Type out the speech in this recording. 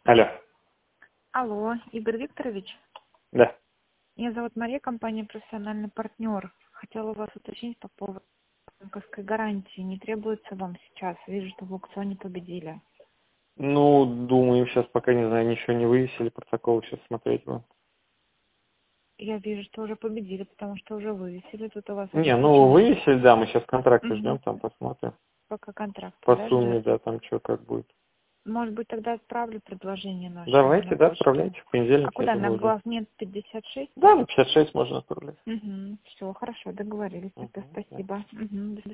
Алло. Алло, Игорь Викторович. Да. Меня зовут Мария, компания «Профессиональный партнер». Хотела у вас уточнить по поводу банковской гарантии. Не требуется вам сейчас? Вижу, что в аукционе победили. Ну, думаю, сейчас пока, не знаю, ничего не вывесили, протокол сейчас смотреть будем. Я вижу, что уже победили, потому что уже вывесили. Тут у вас Не, ну обозначено. вывесили, да, мы сейчас контракты ждем, Угу. там посмотрим. Пока контракт, По да, сумме, ждете? да, там что как будет. Может быть, тогда отправлю предложение наше вам Давайте, на да, почту. отправляйте в А понедельник, я куда? На думаю, уже. главмед 56? Да, на 56 можно отправлять. Угу. Все, хорошо, договорились. Тогда Угу. спасибо. Угу.